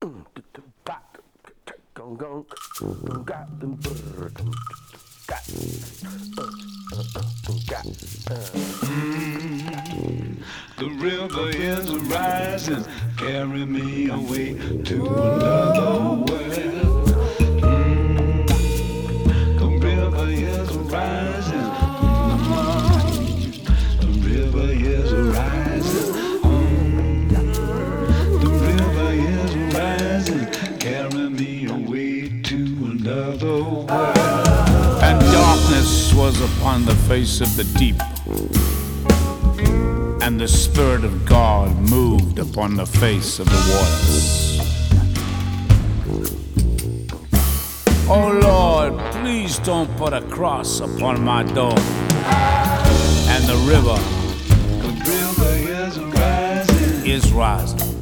The river is rising, carry me away to another world. The river is rising, the river is rising. The river is rising, carry me away to another world. And darkness was upon the face of the deep, and the Spirit of God moved upon the face of the waters. Oh Lord, please don't put a cross upon my door. And the river is rising.